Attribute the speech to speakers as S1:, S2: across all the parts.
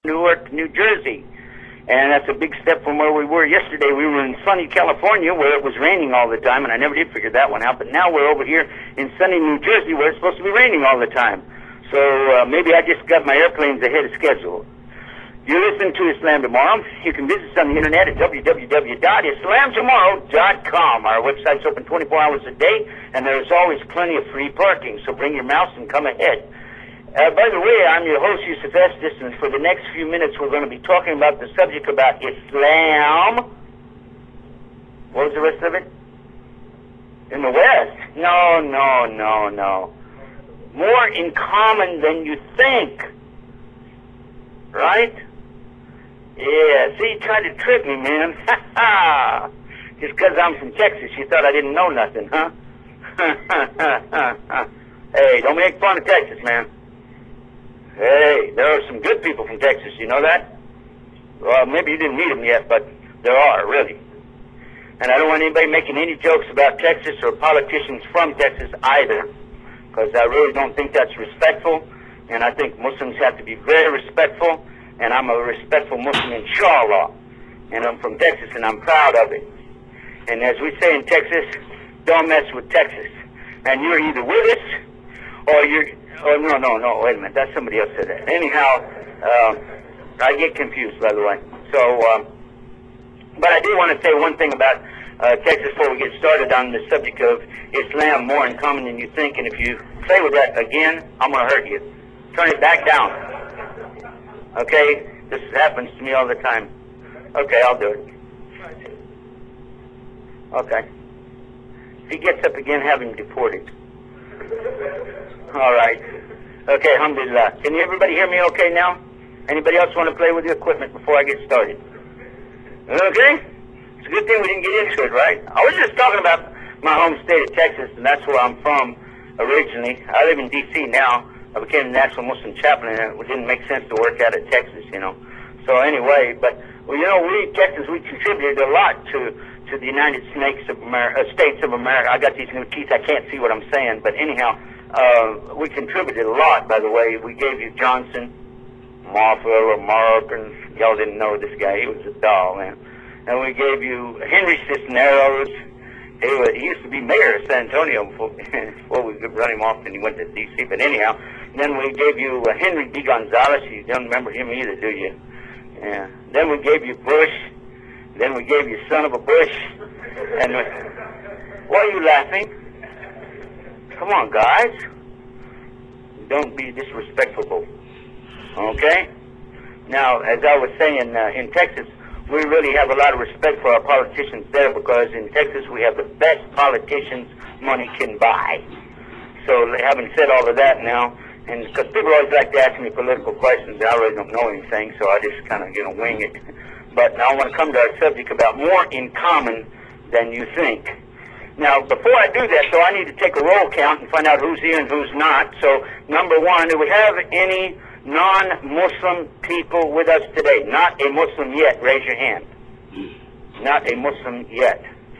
S1: Newark, New Jersey. And that's a big step from where we were yesterday. We were in sunny California where it was raining all the time, and I never did figure that one out. But now we're over here in sunny New Jersey where it's supposed to be raining all the time. So maybe I just got my airplanes ahead of schedule. You listen to Islam Tomorrow. You can visit us on the internet at www.islamtomorrow.com. Our website's open 24 hours a day, and there's always plenty of free parking. So bring your mouse and come ahead. By the way, I'm your host, Yusuf Estes, and for the next few minutes we're going to be talking about the subject about Islam. What was the rest of it? In the West? No. More in common than you think. Right? Yeah, see, you tried to trick me, man. Just because I'm from Texas, you thought I didn't know nothing, huh? Hey, don't make fun of Texas, man. Hey, there are some good people from Texas, you know that? Well, maybe you didn't meet them yet, but there are, really. And I don't want anybody making any jokes about Texas or politicians from Texas either, because I really don't think that's respectful, and I think Muslims have to be very respectful, and I'm a respectful Muslim, inshallah. And I'm from Texas, and I'm proud of it. And as we say in Texas, don't mess with Texas. And you're either with us, or you're... Oh, no, wait a minute. That's somebody else said that. Anyhow, I get confused, by the way. So, but I do want to say one thing about Texas before we get started on the subject of Islam, more in common than you think. And if you play with that again, I'm going to hurt you. Turn it back down. Okay? This happens to me all the time. Okay, I'll do it. Okay. If he gets up again, have him deported. All right. Okay, alhamdulillah. Can everybody hear me okay now? Anybody else want to play with the equipment before I get started? Okay? It's a good thing we didn't get into it, right? I was just talking about my home state of Texas, and that's where I'm from originally. I live in D.C. now. I became a National Muslim Chaplain, and it didn't make sense to work out of Texas, you know. So anyway, but, well, you know, we, Texas, we contributed a lot to the United States of America. I got these new teeth. I can't see what I'm saying, but anyhow, we contributed a lot, by the way. We gave you Johnson, Marshall, or Mark, and y'all didn't know this guy. He was a doll, man. And we gave you Henry Cisneros. He used to be mayor of San Antonio before we could run him off and he went to D.C. But anyhow, then we gave you Henry D. Gonzalez. You don't remember him either, do you? Yeah. Then we gave you Bush. Then we gave you son of a Bush. And why are you laughing? Come on, guys. Don't be disrespectful. Okay? Now, as I was saying, in Texas, we really have a lot of respect for our politicians there because in Texas we have the best politicians money can buy. So having said all of that now, and because people always like to ask me political questions, I really don't know anything, so I just kind of, wing it. But now I want to come to our subject about more in common than you think. Now, before I do that, so I need to take a roll count and find out who's here and who's not. So, number one, do we have any non-Muslim people with us today? Not a Muslim yet. Raise your hand. Not a Muslim yet.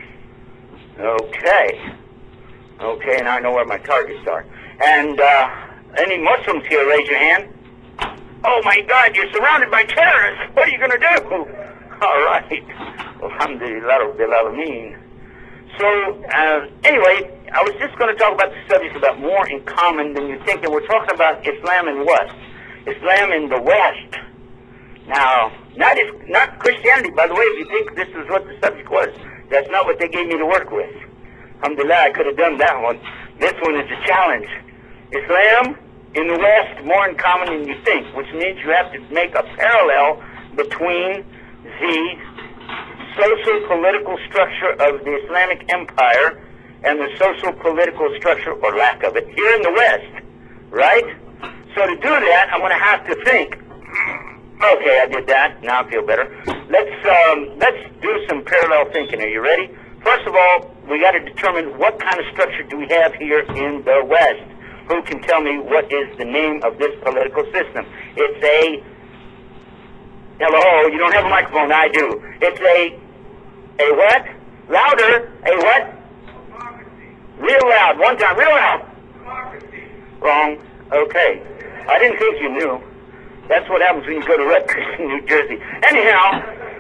S1: Okay. Okay, and I know where my targets are. And any Muslims here, raise your hand. Oh my God, you're surrounded by terrorists. What are you going to do? All right. Alhamdulillah Rabbil Alameen. So, anyway, I was just going to talk about the subject about more in common than you think. And we're talking about Islam in what? Islam in the West. Now, not Christianity, by the way, if you think this is what the subject was. That's not what they gave me to work with. Alhamdulillah, I could have done that one. This one is a challenge. Islam in the West, more in common than you think, which means you have to make a parallel between the social-political structure of the Islamic Empire and the social-political structure, or lack of it, here in the West, right? So to do that, I'm going to have to think. Okay, I did that. Now I feel better. Let's do some parallel thinking. Are you ready? First of all, we got to determine what kind of structure do we have here in the West. Who can tell me what is the name of this political system? It's a... Hello, you don't have a microphone. I do. It's a what? Louder. A what?
S2: Democracy.
S1: Real loud. One time. Real loud.
S2: Democracy.
S1: Wrong. Okay. I didn't think you knew. That's what happens when you go to Rutgers in New Jersey. Anyhow,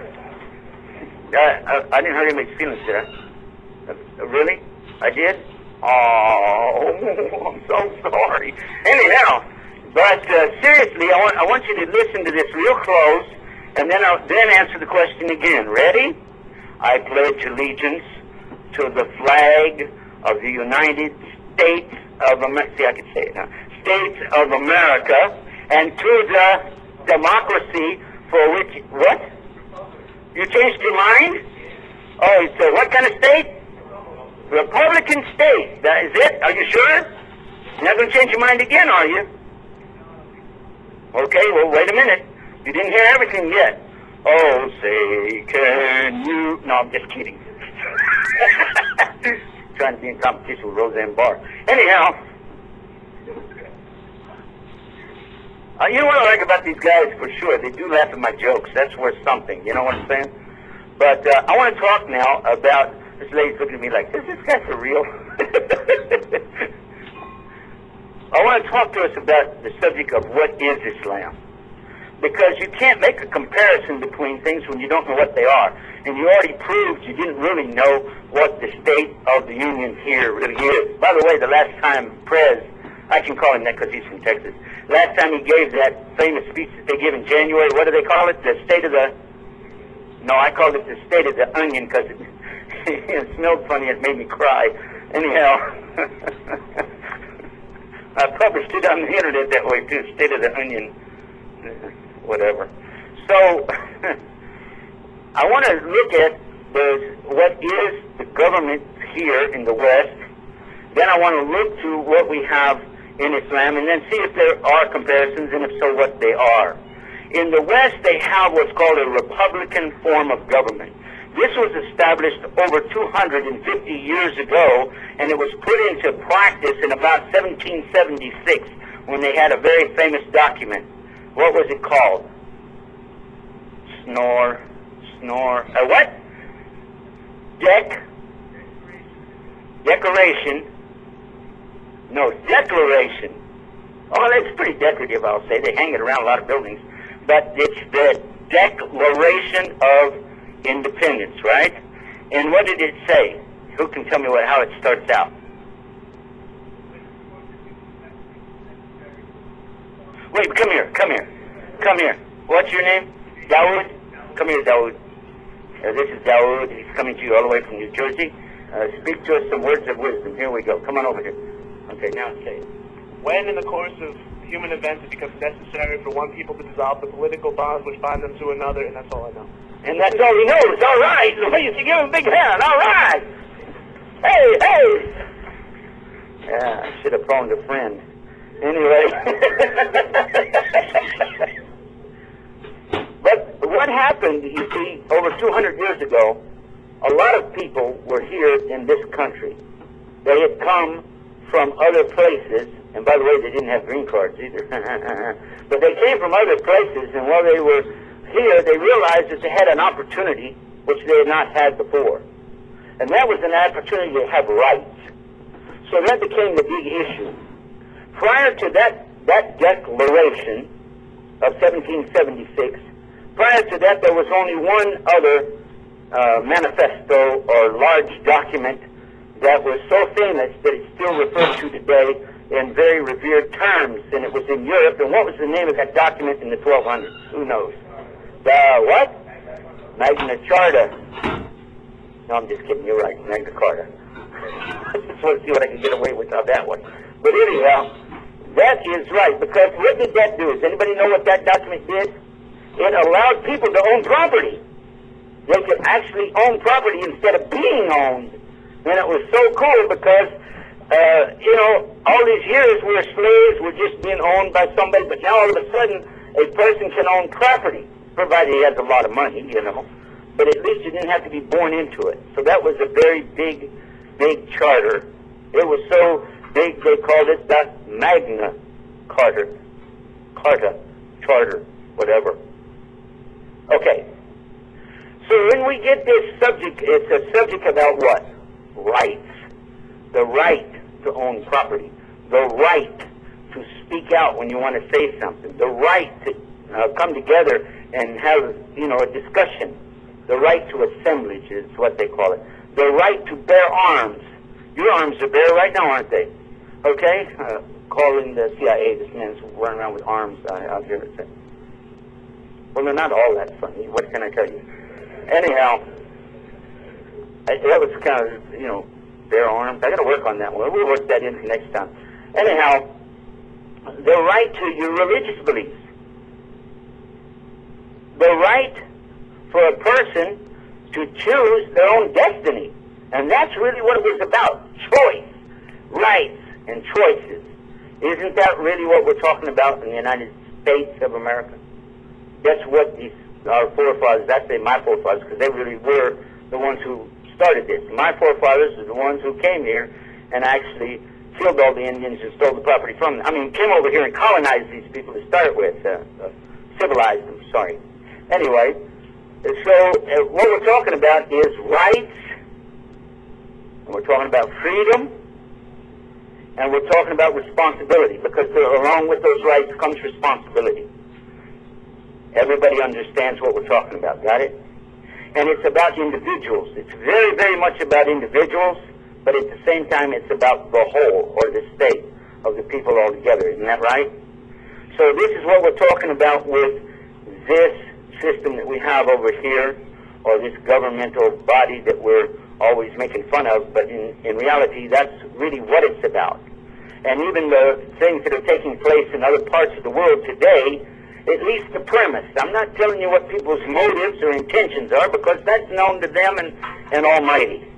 S1: I didn't hurt anybody's feelings, did I? Really? I did? Oh, I'm so sorry. Anyhow, but seriously, I want you to listen to this real close, and then I'll answer the question again. Ready? I pledge allegiance to the flag of the United States of America. See, I can say it now. States of America, and to the democracy for which, what? You changed your mind? Oh, so what kind of state? Republican state. That is it? Are you sure? You're not going to change your mind again, are you? Okay, well, wait a minute. You didn't hear everything yet. Oh, say, can you... No, I'm just kidding. Trying to be in competition with Roseanne Barr. Anyhow, you know what I like about these guys for sure? They do laugh at my jokes. That's worth something. You know what I'm saying? But I want to talk now about... This lady's looking at me like, is this guy for real? I want to talk to us about the subject of what is Islam. Because you can't make a comparison between things when you don't know what they are. And you already proved you didn't really know what the State of the Union here really is. By the way, the last time Prez, I can call him that because he's from Texas, last time he gave that famous speech that they give in January, what do they call it? The State of the... No, I called it the State of the Onion because it smelled funny. It made me cry. Anyhow, I published it on the internet that way too, State of the Onion, whatever. So, I want to look at what is the government here in the West. Then I want to look to what we have in Islam, and then see if there are comparisons, and if so, what they are. In the West, they have what's called a republican form of government. This was established over 250 years ago, and it was put into practice in about 1776 when they had a very famous document. What was it called? What? Decoration. No, declaration. Oh, that's pretty decorative, I'll say. They hang it around a lot of buildings. But it's the Declaration of Independence, right? And what did it say? Who can tell me how it starts out? Wait, come here. What's your name? Dawood? Come here, Dawood. This is Dawood. He's coming to you all the way from New Jersey. Speak to us some words of wisdom. Here we go. Come on over here. Okay, now say it.
S2: When in the course of human events it becomes necessary for one people to dissolve the political bonds which bind them to another, and that's all I know.
S1: And that's all he knows. All right. You should give him a big hand. All right. Hey. Yeah, I should have phoned a friend. Anyway. But what happened, you see, over 200 years ago, a lot of people were here in this country. They had come from other places, and by the way, they didn't have green cards either. But they came from other places, and while they were here, they realized that they had an opportunity which they had not had before. And that was an opportunity to have rights. So that became the big issue. Prior to that declaration of 1776, prior to that there was only one other manifesto or large document that was so famous that it's still referred to today in very revered terms, and it was in Europe. And what was the name of that document in the 1200s? Who knows? The what? Magna Charta. No, I'm just kidding. You're right. Magna Carta. I just want to see what I can get away with on that one. But anyhow, that is right, because what did that do? Does anybody know what that document did? It allowed people to own property. They could actually own property instead of being owned. And it was so cool because, all these years where slaves were just being owned by somebody, but now all of a sudden a person can own property, provided he has a lot of money, But at least you didn't have to be born into it. So that was a very big charter. It was so big they called it the Magna Carta, Charter, whatever. Okay. So when we get this subject, it's a subject about what? Rights. The right to own property. The right to speak out when you want to say something. The right to come together and have, a discussion. The right to assemblage is what they call it. The right to bear arms. Your arms are bare right now, aren't they? Okay? Calling the CIA, this man's running around with arms out here. Well, they're not all that funny. What can I tell you? Anyhow, that was kind of, bare arms. I got to work on that one. We'll work that in next time. Anyhow, the right to your religious beliefs. The right for a person to choose their own destiny. And that's really what it was about. Choice, rights, and choices. Isn't that really what we're talking about in the United States of America? That's what our forefathers, I say my forefathers, because they really were the ones who started this. My forefathers are the ones who came here and actually killed all the Indians and stole the property from them. I mean, came over here and colonized these people to start with, civilized them, sorry. Anyway, so what we're talking about is rights, and we're talking about freedom, and we're talking about responsibility, because along with those rights comes responsibility. Everybody understands what we're talking about, got it? And it's about individuals. It's very, very much about individuals, but at the same time it's about the whole, or the state, of the people all together. Isn't that right? So this is what we're talking about with this system that we have over here, or this governmental body that we're always making fun of, but in reality that's really what it's about. And even the things that are taking place in other parts of the world today, at least the premise. I'm not telling you what people's motives or intentions are, because that's known to them and Almighty.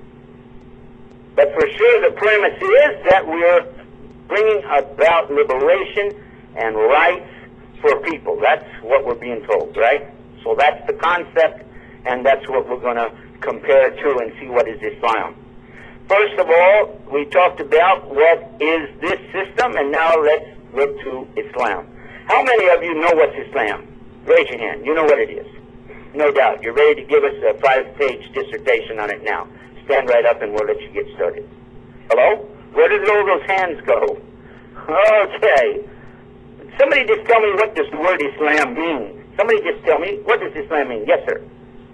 S1: But for sure the premise is that we're bringing about liberation and rights for people. That's what we're being told, right? So that's the concept, and that's what we're going to compare to and see what is Islam. First of all, we talked about what is this system, and now let's look to Islam. How many of you know what's Islam? Raise your hand. You know what it is. No doubt. You're ready to give us a 5-page dissertation on it now. Stand right up and we'll let you get started. Hello? Where did all those hands go? Okay. Somebody just tell me what does the word Islam mean. Somebody just tell me, what does Islam mean? Yes, sir.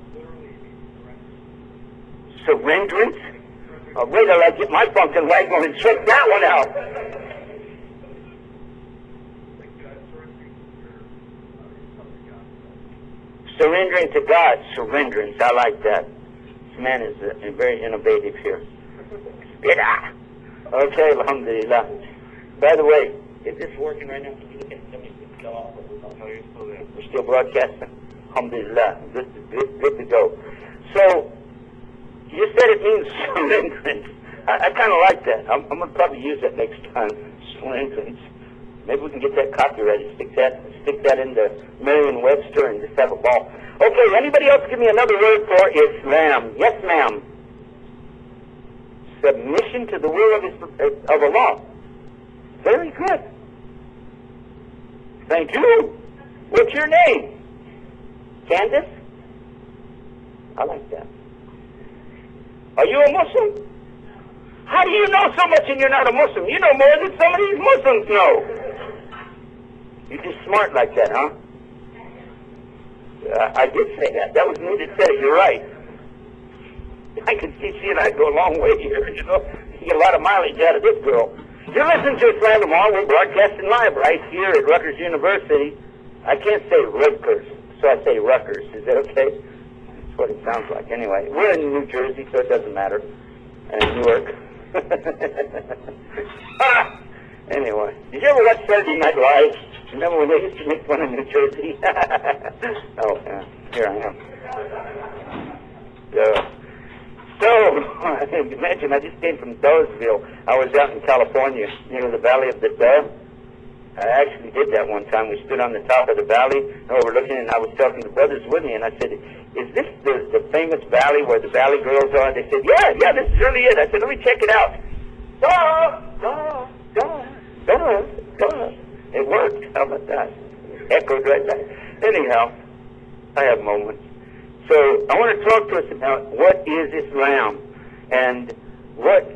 S1: Surrenderance? Oh, wait till I get my pumpkin wagon and check that one out. Surrendering to God. Surrenderance. I like that. This man is very innovative here. Bidah. Okay, alhamdulillah. By the way, is this working right now? Can you look at somebody still off? No, you're still there. We're still broadcasting. Alhamdulillah. Good to go. So, you said it means surrenderance. I kind of like that. I'm going to probably use that next time. Surrenderance. Maybe we can get that copyrighted. Stick that into Merriam-Webster and just have a ball. Okay, anybody else give me another word for Islam? Yes, ma'am. Submission to the will of Allah. Very good. Thank you. What's your name? Candace? I like that. Are you a Muslim? How do you know so much and you're not a Muslim? You know more than some of these Muslims know. You're just smart like that, huh? I did say that. That was me that said it. You're right. I can see she and I go a long way here, you know. You get a lot of mileage out of this girl. You're listening to Islam Tomorrow. We're broadcasting live right here at Rutgers University. I can't say Rutgers, so I say Rutgers. Is that okay? That's what it sounds like. Anyway, we're in New Jersey, so it doesn't matter. And Newark. Anyway, did you ever watch Saturday Night Live? Remember when they used to make fun of New Jersey? Oh, yeah. Here I am. So, imagine, I just came from Dawesville. I was out in California, near the Valley of the Dove. I actually did that one time. We stood on the top of the valley, overlooking, and I was talking to brothers with me, and I said, is this the famous valley where the Valley Girls are? They said, yeah, this is really it. I said, let me check it out. Duh. It worked. How about that? Echoed right back. Anyhow, I have moments. So I want to talk to us about what is Islam, and what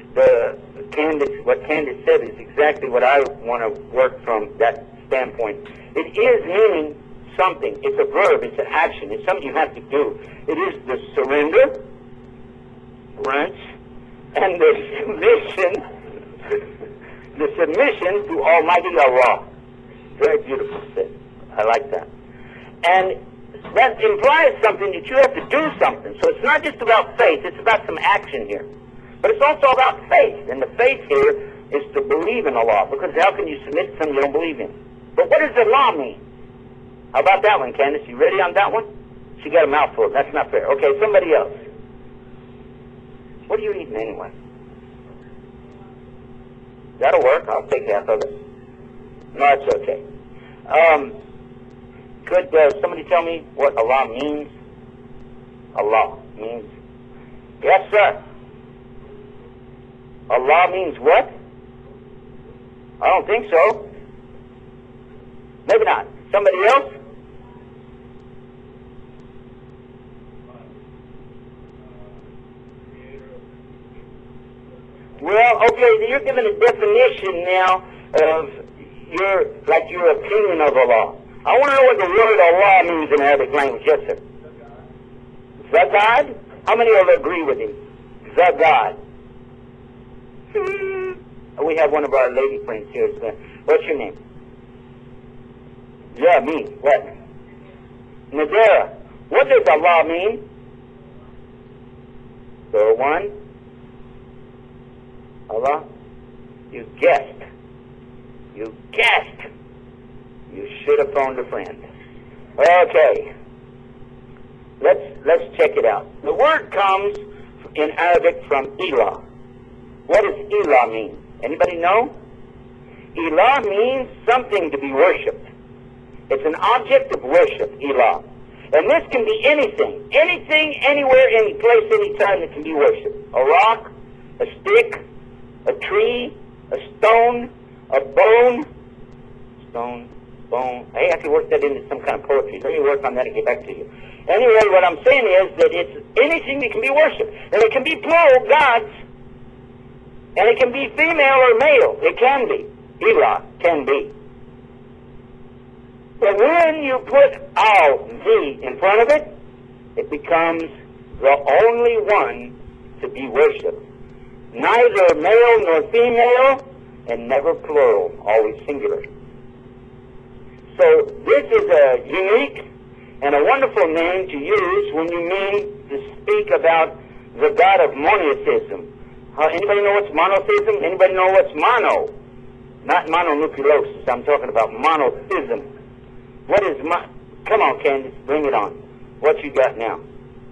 S1: Candace said is exactly what I want to work from that standpoint. It is meaning something. It's a verb. It's an action. It's something you have to do. It is the surrender, wrench, and the submission to Almighty Allah. Very beautiful said. I like that. And that implies something that you have to do something. So it's not just about faith. It's about some action here. But it's also about faith. And the faith here is to believe in Allah. Because how can you submit to something you don't believe in? But what does Allah mean? How about that one, Candace? You ready on that one? She got a mouthful. That's not fair. Okay, somebody else. What are you eating anyway? That'll work. I'll take half of it. No, it's okay. Could somebody tell me what Allah means? Allah means... Yes, sir. Allah means what? I don't think so. Maybe not. Somebody else? Well, okay, you're giving a definition now of your opinion of Allah. I want to know what the word Allah means in Arabic language. Yes, sir. The God? How many of you agree with him? The God. We have one of our lady friends here. What's your name? Yeah, me. What? Nadira. What does Allah mean? The one? Allah? You guessed. You guessed. You should have phoned a friend. Okay. Let's check it out. The word comes in Arabic from Ilah. What does Ilah mean? Anybody know? Ilah means something to be worshipped. It's an object of worship, Ilah. And this can be anything. Anything, anywhere, any place, any time that can be worshipped. A rock, a stick, a tree, a stone, a bone. Stone, bone. Hey, I can work that into some kind of poetry. Let me work on that and get back to you. Anyway, what I'm saying is that it's anything that can be worshipped. And it can be plural, gods. And it can be female or male. It can be. Ilah can be. But when you put al-Z in front of it, it becomes the only one to be worshipped. Neither male nor female, and never plural, always singular. So this is a unique and a wonderful name to use when you mean to speak about the God of monotheism. Anybody know what's monotheism? Anybody know what's mono? Not mononucleosis. I'm talking about monotheism. What is Come on, Candace, bring it on. What you got now?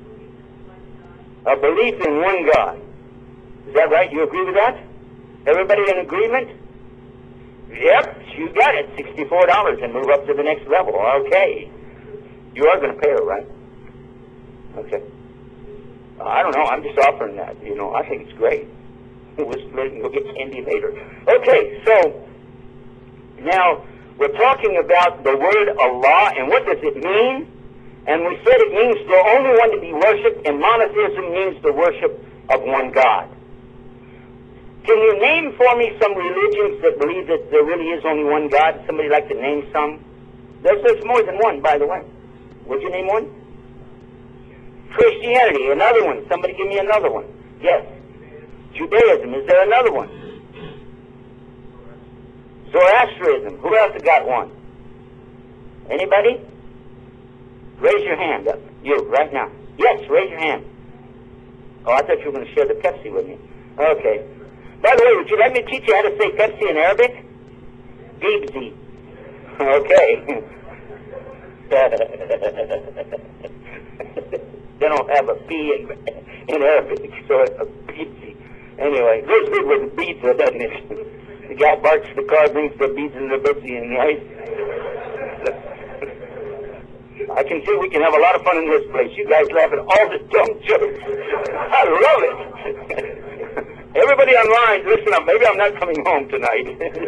S1: A belief in one God. Is that right? You agree with that? Everybody in agreement? Yep, you got it. $64 and move up to the next level. Okay. You are going to pay her, right? Okay. I don't know. I'm just offering that. You know, I think it's great. We'll split and go get candy later. Okay, so now we're talking about the word Allah and what does it mean? And we said it means the only one to be worshipped, and monotheism means the worship of one God. Can you name for me some religions that believe that there really is only one God? Somebody like to name some? There's more than one, by the way. Would you name one? Christianity, another one. Somebody give me another one. Yes. Judaism, is there another one? Zoroastrianism, who else has got one? Anybody? Raise your hand up. You, right now. Yes, raise your hand. Oh, I thought you were going to share the Pepsi with me. Okay. By the way, would you let me teach you how to say Pepsi in Arabic? Bibzi. Okay. They don't have a P in Arabic, so it's a Bibzi. Anyway, goes good with the pizza, doesn't it? The guy barks the car, brings the beads and the Bibzi in, right? I can see we can have a lot of fun in this place. You guys laugh at all the dumb jokes. I love it. Everybody online, listen up. Maybe I'm not coming home tonight.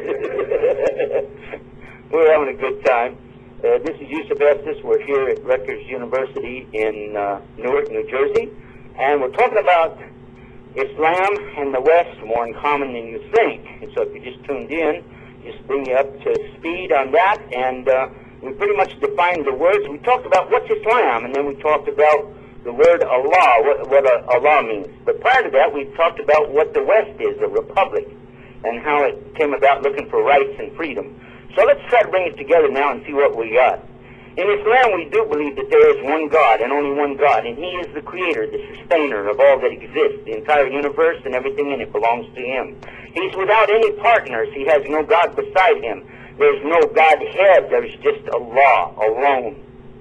S1: We're having a good time. This is Yusuf Estes. We're here at Rutgers University in Newark, New Jersey. And we're talking about Islam and the West more in common than you think. And so if you just tuned in, just bring you up to speed on that. And We pretty much defined the words. We talked about what's Islam, and then we talked about the word Allah, what Allah means. But prior to that, we talked about what the West is, a republic, and how it came about looking for rights and freedom. So let's try to bring it together now and see what we got. In Islam, we do believe that there is one God and only one God, and He is the creator, the sustainer of all that exists. The entire universe and everything in it belongs to Him. He's without any partners. He has no God beside Him. There's no Godhead. There's just Allah alone.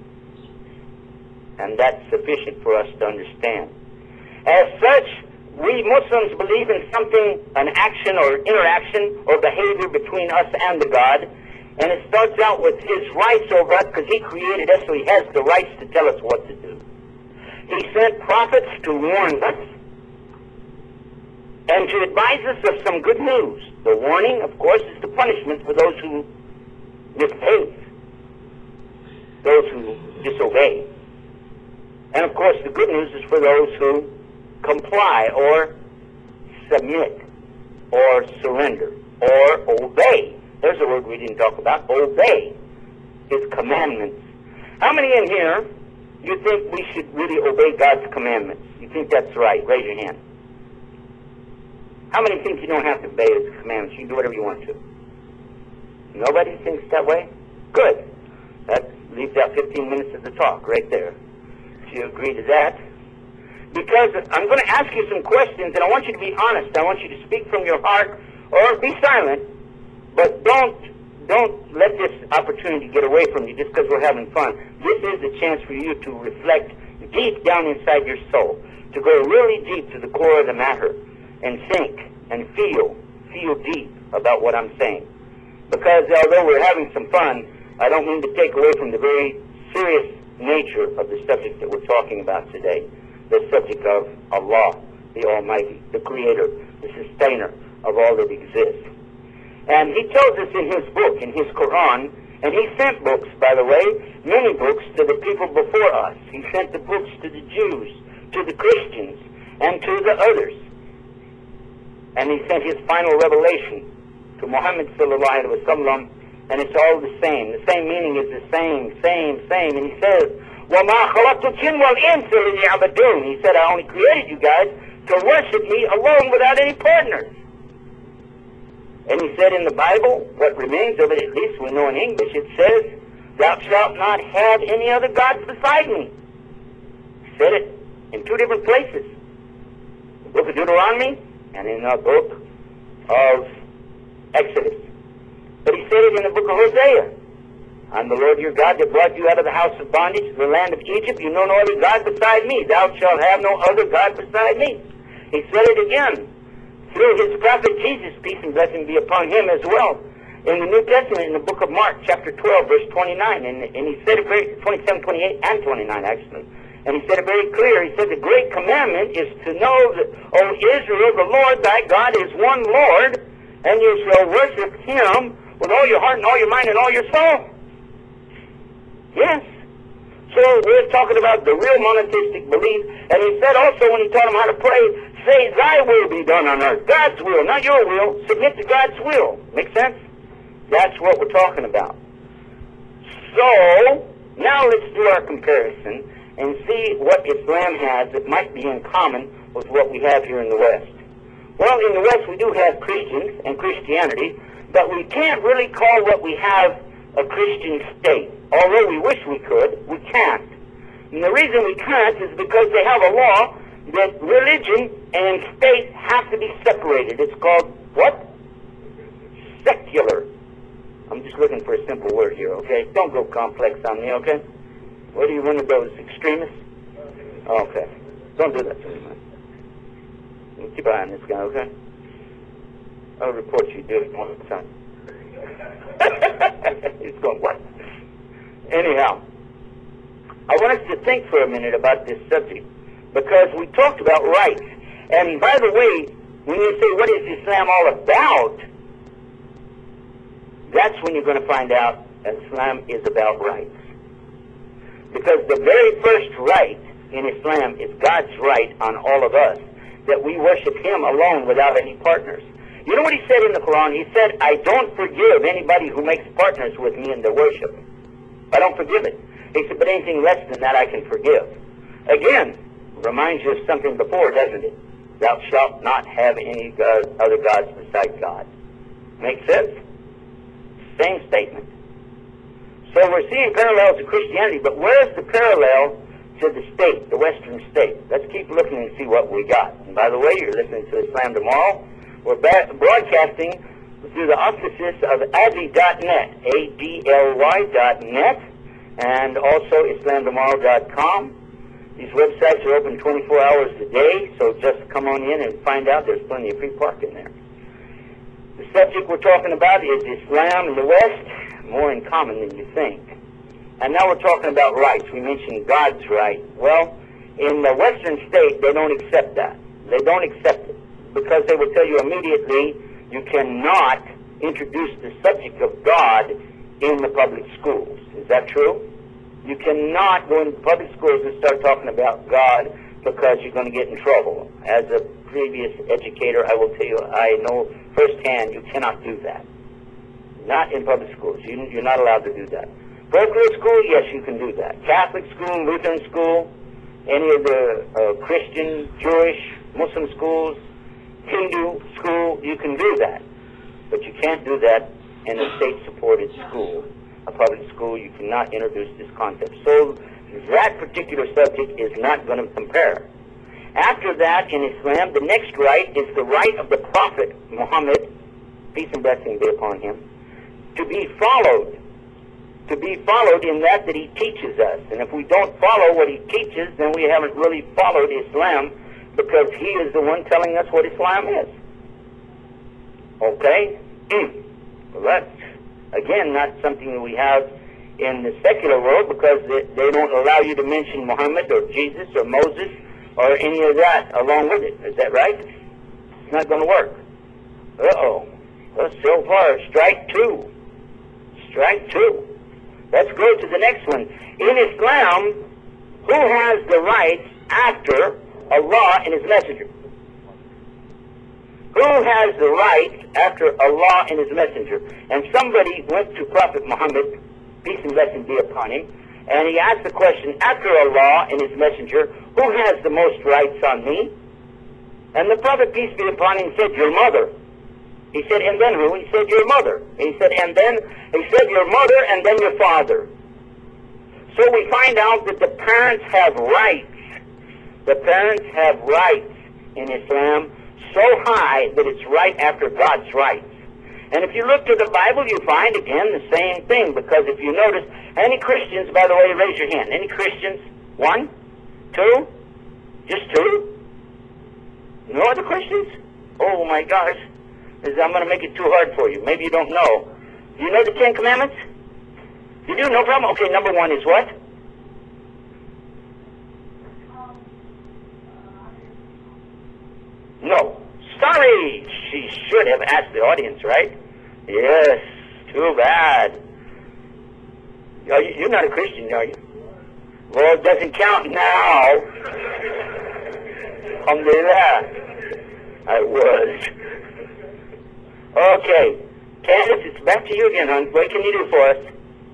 S1: And that's sufficient for us to understand. As such, we Muslims believe in something, an action or interaction or behavior between us and the God. And it starts out with His rights over us because He created us, so He has the rights to tell us what to do. He sent prophets to warn us and to advise us of some good news. The warning, of course, is the punishment for those who misbehave, those who disobey. And of course, the good news is for those who comply or submit or surrender or obey. There's a word we didn't talk about. Obey His commandments. How many in here you think we should really obey God's commandments? You think that's right? Raise your hand. How many think you don't have to obey His commandments? You can do whatever you want to. Nobody thinks that way? Good. That leaves out 15 minutes of the talk right there. Do you agree to that? Because I'm going to ask you some questions, and I want you to be honest. I want you to speak from your heart or be silent. But don't let this opportunity get away from you just because we're having fun. This is a chance for you to reflect deep down inside your soul, to go really deep to the core of the matter and think and feel deep about what I'm saying. Because although we're having some fun, I don't mean to take away from the very serious nature of the subject that we're talking about today, the subject of Allah, the Almighty, the Creator, the Sustainer of all that exists. And He tells us in His book, in His Quran, and He sent books, by the way, many books to the people before us. He sent the books to the Jews, to the Christians, and to the others. And He sent His final revelation to Muhammad sallallahu alaihi wasallam, and it's all the same. The same meaning is the same. And He says, وَمَا خَلَقْتُ الْجِنَّ وَالْإِنسَ لِيَعْبُدُونِ. He said, I only created you guys to worship Me alone without any partners. And He said in the Bible, what remains of it, at least we know in English, it says, Thou shalt not have any other gods beside Me. He said it in two different places. The book of Deuteronomy and in the book of Exodus. But He said it in the book of Hosea. I'm the Lord your God that brought you out of the house of bondage, the land of Egypt. You know no other God beside Me. Thou shalt have no other God beside Me. He said it again through His prophet Jesus, peace and blessing be upon Him as well. In the New Testament, in the book of Mark, chapter 12, verse 29, and He said it very, 27, 28, and 29 actually. And He said it very clear. He said the great commandment is to know that, O Israel, the Lord thy God is one Lord, and you shall worship Him with all your heart and all your mind and all your soul. Yes. So we're talking about the real monotheistic belief. And He said also when He taught them how to pray, say, Thy will be done on earth. God's will, not your will. Submit to God's will. Make sense? That's what we're talking about. So, now let's do our comparison and see what Islam has that might be in common with what we have here in the West. Well, in the West we do have Christians and Christianity, but we can't really call what we have a Christian state. Although we wish we could, we can't. And the reason we can't is because they have a law that religion and state have to be separated. It's called what? Secular. I'm just looking for a simple word here, okay? Don't go complex on me, okay? What are you, one of those extremists? Okay. Don't do that to me, man. Keep an eye on this guy, okay? I'll report you do it one time. It's going, what? Anyhow, I want us to think for a minute about this subject, because we talked about rights. And by the way, when you say, what is Islam all about? That's when you're going to find out Islam is about rights. Because the very first right in Islam is God's right on all of us, that we worship Him alone without any partners. You know what He said in the Quran? He said, I don't forgive anybody who makes partners with Me in their worship. I don't forgive it. He said, but anything less than that I can forgive. Again, reminds you of something before, doesn't it? Thou shalt not have any other gods besides God. Make sense? Same statement. So we're seeing parallels to Christianity, but where's the parallel to the state, the Western state? Let's keep looking and see what we got. And by the way, you're listening to Islam Tomorrow. We're broadcasting through the auspices of Adly.net, ADLY.net, and also IslamTomorrow.com. These websites are open 24 hours a day, so just come on in and find out. There's plenty of free parking there. The subject we're talking about is Islam in the West, more in common than you think. And now we're talking about rights. We mentioned God's right. Well, in the Western state, they don't accept that. They don't accept it because they will tell you immediately you cannot introduce the subject of God in the public schools. Is that true? You cannot go into public schools and start talking about God because you're going to get in trouble. As a previous educator, I will tell you, I know firsthand you cannot do that. Not in public schools. You're not allowed to do that. Parochial school, yes, you can do that. Catholic school, Lutheran school, any of the Christian, Jewish, Muslim schools, Hindu school, you can do that. But you can't do that in a state-supported school. A public school, you cannot introduce this concept. So that particular subject is not going to compare. After that, in Islam, the next right is the right of the Prophet Muhammad, peace and blessing be upon him, to be followed. To be followed in that he teaches us. And if we don't follow what he teaches, then we haven't really followed Islam, because he is the one telling us what Islam is. Okay? Well, that's, again, not something that we have in the secular world, because they don't allow you to mention Muhammad or Jesus or Moses or any of that along with it. Is that right? It's not going to work. Uh-oh. Well, so far, strike two. Strike two. Let's go to the next one. In Islam, who has the right after Allah and His Messenger? Who has the right after Allah and His Messenger? And somebody went to Prophet Muhammad, peace and blessing be upon him, and he asked the question, after Allah and His Messenger, who has the most rights on me? And the Prophet, peace be upon him, said, your mother. He said, and then who? He said, your mother. He said, and then, he said, your mother, and then your father. So we find out that the parents have rights. The parents have rights in Islam so high that it's right after God's rights. And if you look to the Bible, you find, again, the same thing. Because if you notice, any Christians, by the way, raise your hand. Any Christians? One? Two? Just two? No other Christians? Oh, my gosh. I'm going to make it too hard for you. Maybe you don't know. Do you know the Ten Commandments? You do? No problem. Okay, number one is what? No. Sorry! She should have asked the audience, right? Yes. Too bad. You're not a Christian, are you? Well, it doesn't count now. Alhamdulillah. I was. Okay. Candace, it's back to you again, hon. What can you do for us?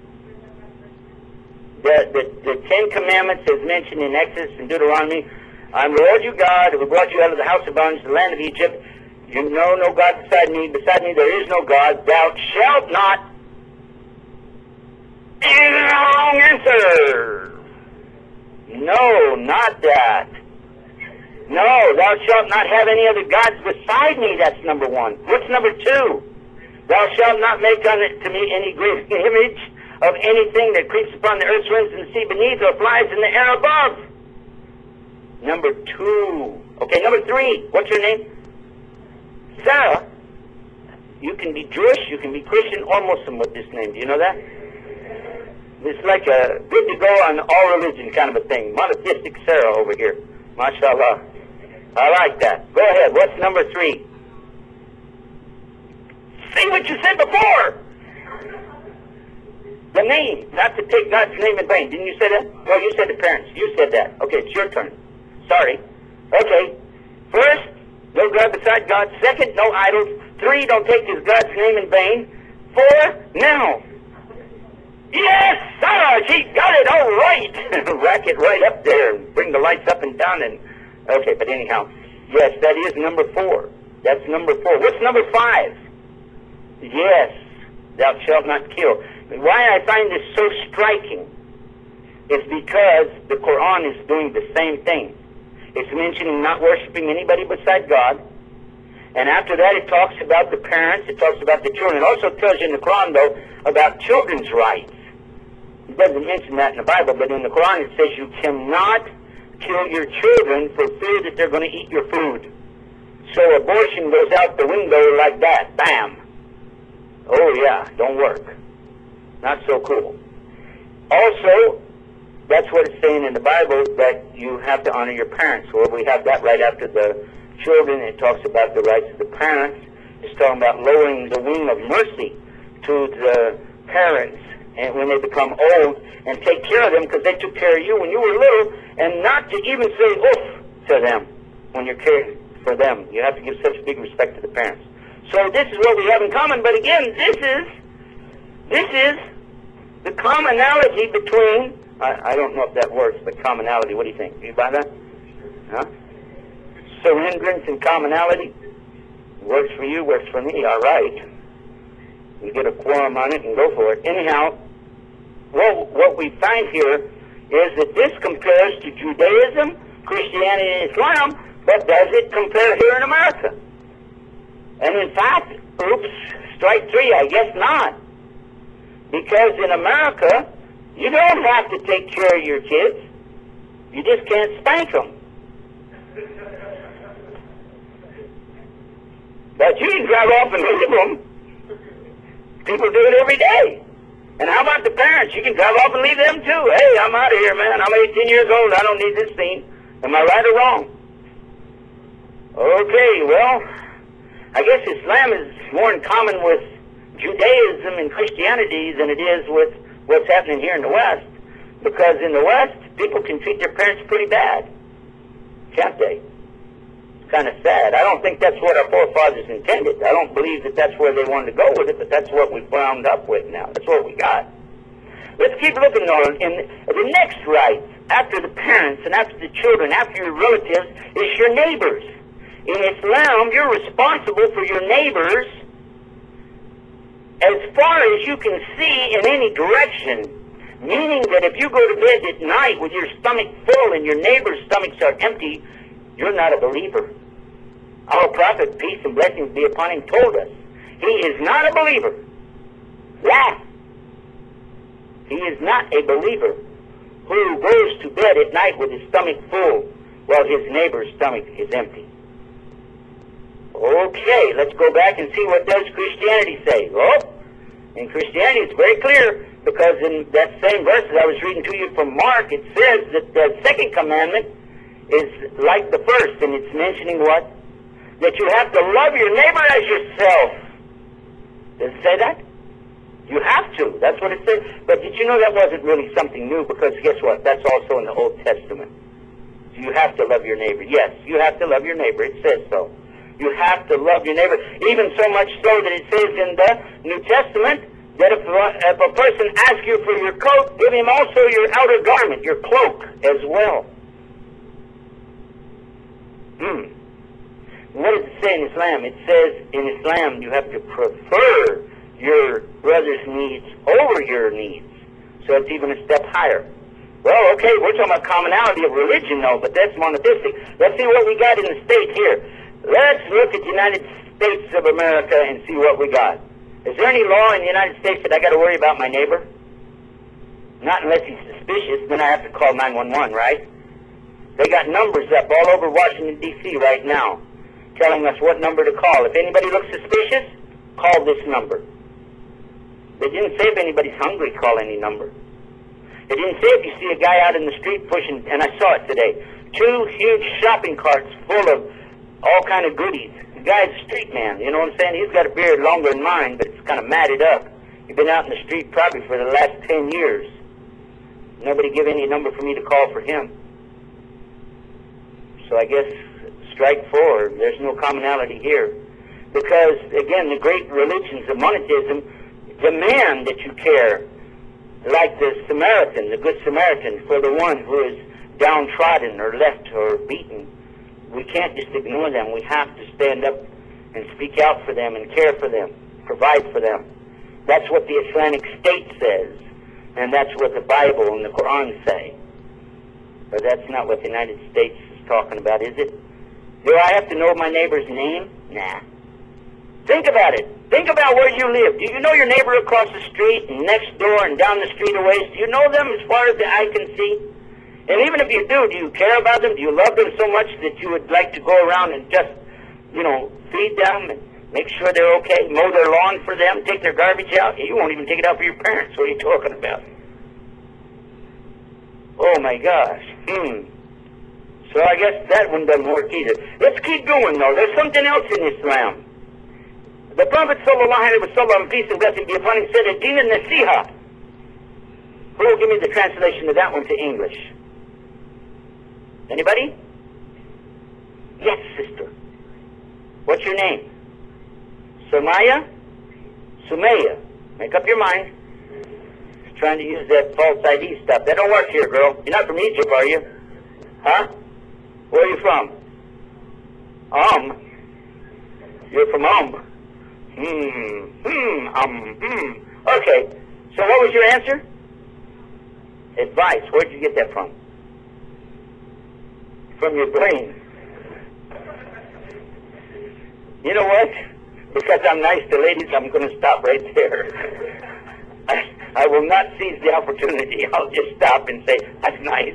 S1: The Ten Commandments, as mentioned in Exodus and Deuteronomy, I'm the Lord your God, who brought you out of the house of bondage, the land of Egypt. You know no God beside me. Beside me there is no God. Thou shalt not. And the wrong answer. No, not that. No, thou shalt not have any other gods beside me. That's number one. What's number two? Thou shalt not make unto me any graven image of anything that creeps upon the earth, swims in the sea beneath, or flies in the air above. Number two. Okay, number three. What's your name? Sarah. You can be Jewish, you can be Christian, or Muslim with this name. Do you know that? It's like a good to go on all religion kind of a thing. Monotheistic Sarah over here. MashaAllah. I like that. Go ahead. What's number three? Say what you said before. The name. Not to take God's name in vain. Didn't you say that? Well, you said the parents. You said that. Okay, it's your turn. Sorry. Okay. First, no God beside God. Second, no idols. Three, don't take His God's name in vain. Four, now. Yes, sir, she got it all right. Rack it right up there and bring the lights up and down and... Okay, but anyhow, yes, that is number 4. That's number 4. What's number 5? Yes, thou shalt not kill. Why I find this so striking is because the Quran is doing the same thing. It's mentioning not worshiping anybody beside God. And after that, it talks about the parents. It talks about the children. It also tells you in the Quran, though, about children's rights. It doesn't mention that in the Bible, but in the Quran it says you cannot kill your children for fear that they're going to eat your food. So abortion goes out the window like that. Bam. Oh, yeah, don't work. Not so cool. Also, that's what it's saying in the Bible, that you have to honor your parents. Well, we have that right after the children. It talks about the rights of the parents. It's talking about lowering the wing of mercy to the parents and when they become old, and take care of them because they took care of you when you were little, and not to even say oof to them when you're caring for them. You have to give such big respect to the parents. So this is what we have in common, but again, this is the commonality between, I don't know if that works, but commonality, what do you think? Do you buy that? Huh? Surrenderance and commonality. Works for you, works for me, all right. We get a quorum on it and go for it. Anyhow, what we find here is that this compares to Judaism, Christianity, and Islam, but does it compare here in America? And in fact, oops, strike 3, I guess not. Because in America, you don't have to take care of your kids. You just can't spank them. But you can drive off and leave them. People do it every day. And how about the parents? You can drive off and leave them too. Hey, I'm out of here, man. I'm 18 years old. I don't need this scene. Am I right or wrong? Okay, well, I guess Islam is more in common with Judaism and Christianity than it is with what's happening here in the West. Because in the West, people can treat their parents pretty bad. Can't they? It's kind of sad. I don't think that's what our forefathers intended. I don't believe that that's where they wanted to go with it, but that's what we've wound up with now. That's what we got. Let's keep looking, though. In the next right, after the parents and after the children, after your relatives, is your neighbors. In Islam, you're responsible for your neighbors as far as you can see in any direction. Meaning that if you go to bed at night with your stomach full and your neighbor's stomachs are empty, you're not a believer. Our prophet, peace and blessings be upon him, told us he is not a believer. Laugh. He is not a believer who goes to bed at night with his stomach full while his neighbor's stomach is empty. Okay, let's go back and see what does Christianity say. Oh, in Christianity it's very clear, because in that same verse that I was reading to you from Mark, it says that the second commandment is like the first, and it's mentioning what? That you have to love your neighbor as yourself. Does it say that? You have to. That's what it says. But did you know that wasn't really something new? Because guess what? That's also in the Old Testament. So you have to love your neighbor. Yes, you have to love your neighbor. It says so. You have to love your neighbor. Even so much so that it says in the New Testament that if a person asks you for your coat, give him also your outer garment, your cloak as well. What does it say in Islam? It says in Islam you have to prefer your brother's needs over your needs. So it's even a step higher. Well, okay, we're talking about commonality of religion, though, but that's monotheistic. Let's see what we got in the States here. Let's look at the United States of America and see what we got. Is there any law in the United States that I got to worry about my neighbor? Not unless he's suspicious, then I have to call 911, right? They got numbers up all over Washington, D.C. right now, telling us what number to call. If anybody looks suspicious, call this number. They didn't say if anybody's hungry, call any number. They didn't say if you see a guy out in the street pushing, and I saw it today, 2 huge shopping carts full of all kind of goodies. The guy's a street man, you know what I'm saying? He's got a beard longer than mine, but it's kind of matted up. He's been out in the street probably for the last 10 years. Nobody give any number for me to call for him. So I guess strike 4, there's no commonality here. Because, again, the great religions of monotheism demand that you care like the Samaritan, the Good Samaritan, for the one who is downtrodden or left or beaten. We can't just ignore them. We have to stand up and speak out for them and care for them, provide for them. That's what the Islamic State says, and that's what the Bible and the Quran say. But that's not what the United States is talking about, is it? Do I have to know my neighbor's name? Nah. Think about it. Think about where you live. Do you know your neighbor across the street and next door and down the street away? Do you know them as far as the eye can see? And even if you do you care about them? Do you love them so much that you would like to go around and just, feed them and make sure they're okay, mow their lawn for them, take their garbage out? You won't even take it out for your parents. What are you talking about? Oh, my gosh. So I guess that one doesn't work either. Let's keep going, though. There's something else in Islam. The Prophet ﷺ, peace and blessing be upon him, said, Ad-Din al-Nasiha. Who will give me the translation of that one to English? Anybody? Yes, sister. What's your name? Sumaya? Sumaya. Make up your mind. He's trying to use that false ID stuff. That don't work here, girl. You're not from Egypt, are you? Huh? Where are you from? You're from Okay. So what was your answer? Advice. Where'd you get that from? From your brain. You know what? Because I'm nice to ladies, I'm going to stop right there. I will not seize the opportunity. I'll just stop and say, that's nice.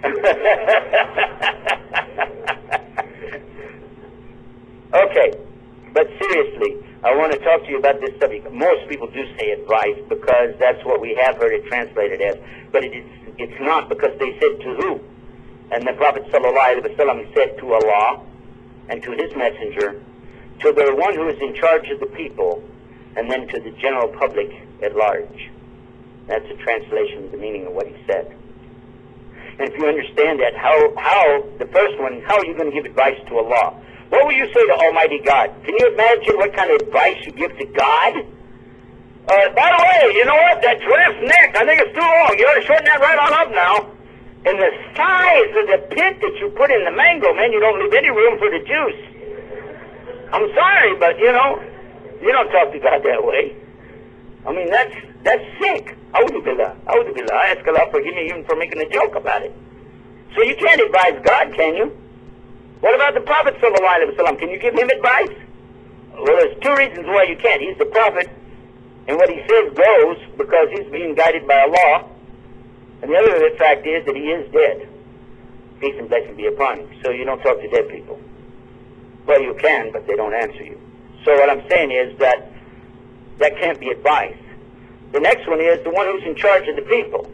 S1: Okay. But seriously, I want to talk to you about this subject. Most people do say advice because that's what we have heard it translated as. But it's not, because they said to who? And the Prophet ﷺ said to Allah and to his messenger, to the one who is in charge of the people, and then to the general public at large. That's a translation of the meaning of what he said. And if you understand that, how the first one, how are you going to give advice to Allah? What will you say to Almighty God? Can you imagine what kind of advice you give to God? By the way, you know what? That giraffe's neck, I think it's too long. You ought to shorten that right on up now. And the size of the pit that you put in the mango, man, you don't leave any room for the juice. I'm sorry, but, you don't talk to God that way. I mean, that's sick. A'udhu billah. I ask Allah forgive me even for making a joke about it. So you can't advise God, can you? What about the Prophet ﷺ? Can you give him advice? Well, there's two reasons why you can't. He's the Prophet, and what he says goes because he's being guided by Allah. And the other fact is that he is dead. Peace and blessing be upon him. So you don't talk to dead people. Well, you can, but they don't answer you. So what I'm saying is that can't be advice. The next one is the one who's in charge of the people.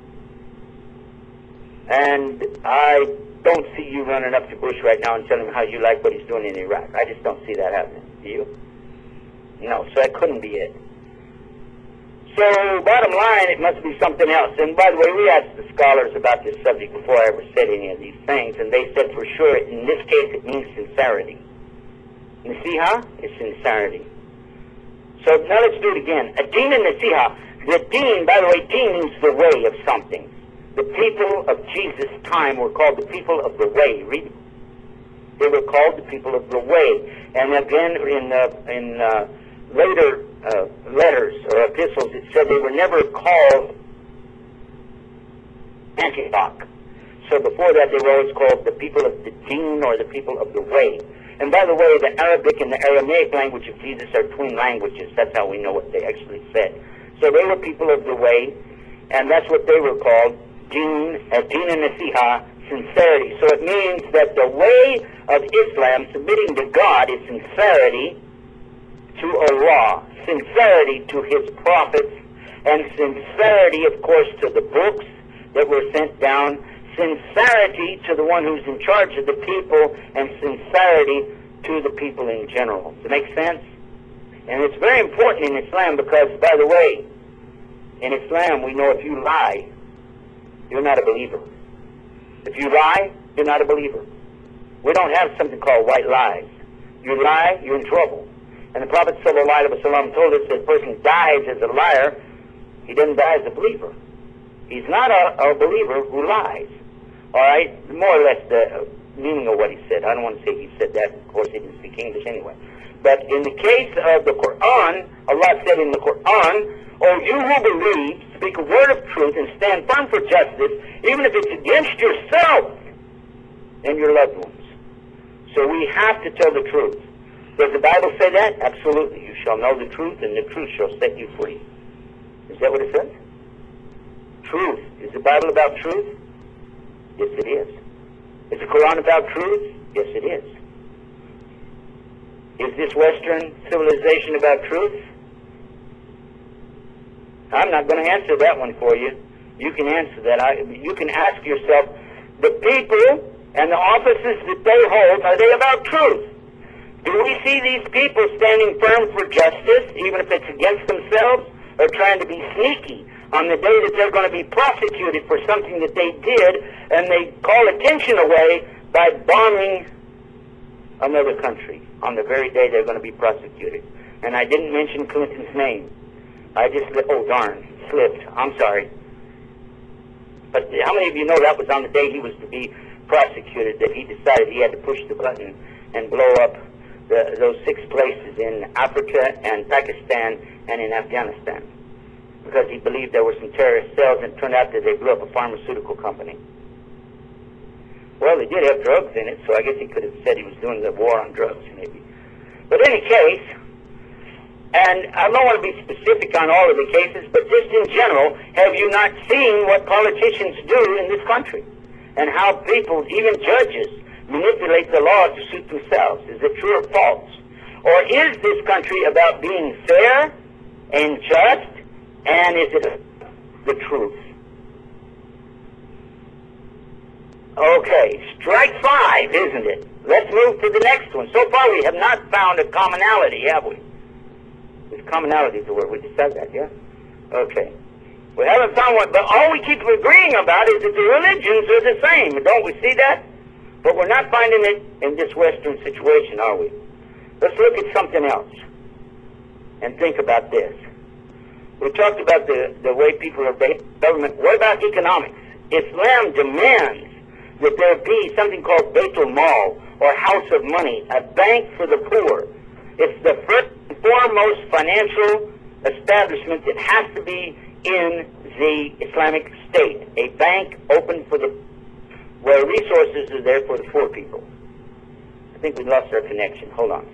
S1: And I don't see you running up to Bush right now and telling him how you like what he's doing in Iraq. I just don't see that happening. Do you? No, so that couldn't be it. So, bottom line, it must be something else. And by the way, we asked the scholars about this subject before I ever said any of these things, and they said for sure, in this case, it means sincerity. Nasiha is sincerity. So now let's do it again. Ad-Din al-Nasiha. The Deen, by the way, Deen means the way of something. The people of Jesus' time were called the people of the way. Read. They were called the people of the way. And again, in later letters or epistles, it said they were never called Antioch. So before that, they were always called the people of the Deen or the people of the way. And by the way, the Arabic and the Aramaic language of Jesus are twin languages. That's how we know what they actually said. So they were people of the way, and that's what they were called. Deen al-Nasiha, sincerity. So it means that the way of Islam, submitting to God, is sincerity to Allah, sincerity to His prophets, and sincerity, of course, to the books that were sent down, sincerity to the one who's in charge of the people, and sincerity to the people in general. Does it make sense? And it's very important in Islam because, by the way, in Islam we know if you lie, you're not a believer. If you lie, you're not a believer. We don't have something called white lies. You lie, you're in trouble. And the Prophet ﷺ told us that a person dies as a liar, he doesn't die as a believer. He's not a believer who lies. All right? More or less the meaning of what he said. I don't want to say he said that. Of course, he didn't speak English anyway. But in the case of the Quran, Allah said in the Quran, "O you who believe, speak a word of truth and stand firm for justice, even if it's against yourself and your loved ones." So we have to tell the truth. Does the Bible say that? Absolutely. You shall know the truth, and the truth shall set you free. Is that what it says? Truth. Is the Bible about truth? Yes, it is. Is the Quran about truth? Yes, it is. Is this Western civilization about truth? I'm not going to answer that one for you. You can answer that. You can ask yourself, the people and the offices that they hold, are they about truth? Do we see these people standing firm for justice, even if it's against themselves, or trying to be sneaky on the day that they're going to be prosecuted for something that they did, and they call attention away by bombing another country on the very day they're going to be prosecuted? And I didn't mention Clinton's name. I just, oh darn, slipped. I'm sorry. But how many of you know that was on the day he was to be prosecuted, that he decided he had to push the button and blow up those 6 places in Africa and Pakistan and in Afghanistan, because he believed there were some terrorist cells, and it turned out that they blew up a pharmaceutical company. Well, they did have drugs in it, so I guess he could have said he was doing the war on drugs, maybe. But in any case, and I don't want to be specific on all of the cases, but just in general, have you not seen what politicians do in this country? And how people, even judges, manipulate the law to suit themselves? Is it true or false? Or is this country about being fair and just, and is it the truth? Okay, strike 5, isn't it? Let's move to the next one. So far we have not found a commonality, have we? This commonality is the word. We just said that, yeah? Okay. We haven't found one, but all we keep agreeing about is that the religions are the same. Don't we see that? But we're not finding it in this Western situation, are we? Let's look at something else and think about this. We talked about the way people are based in government. What about economics? Islam demands that there be something called Baitul Mal, or House of Money, a bank for the poor. It's the first and foremost financial establishment that has to be in the Islamic State. A bank open for where resources are there for the poor people. I think we lost our connection. Hold on.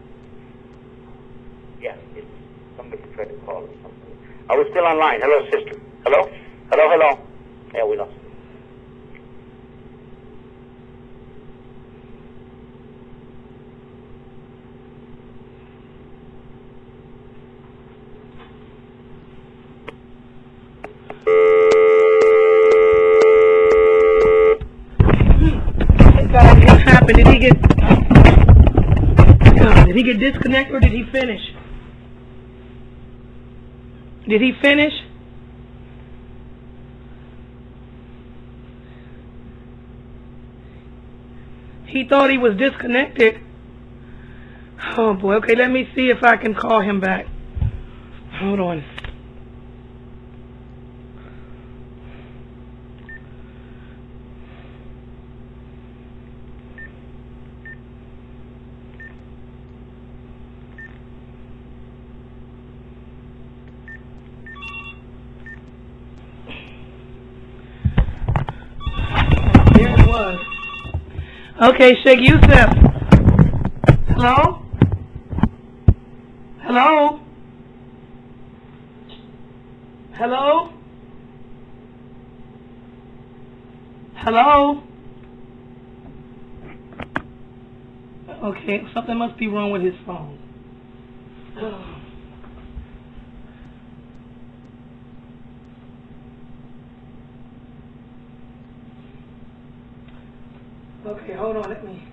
S1: Yeah, somebody tried to call or something. Are we still online? Hello, sister. Hello? Hello, hello. Yeah, we lost.
S3: What happened? Did he get disconnected, or did he finish? Did he finish? He thought he was disconnected. Oh boy. Okay, let me see if I can call him back. Hold on. Okay, Sheikh Yusuf. Hello? Hello? Hello? Hello? Okay, something must be wrong with his phone. Okay, hold on, let me...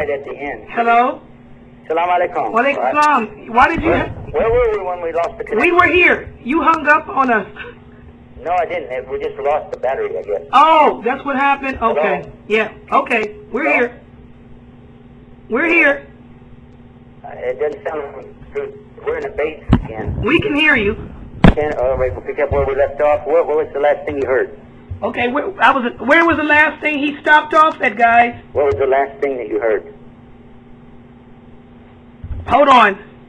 S1: right at the end.
S3: Hello?
S1: Salam alaikum.
S3: Walaikum salam. Why did you...
S1: Where were we when we lost the connection?
S3: We were here. You hung up on us.
S1: No, I didn't. We just lost the battery, I guess.
S3: Oh, that's what happened? Okay.
S1: Hello?
S3: Yeah. Okay. We're here. We're here.
S1: It doesn't sound like we're in a base again.
S3: We can hear you.
S1: All right, we'll pick up where we left off. What was the last thing you heard?
S3: Okay. Where was the last thing he stopped off at, guys?
S1: What was the last thing that you heard?
S3: Hold on.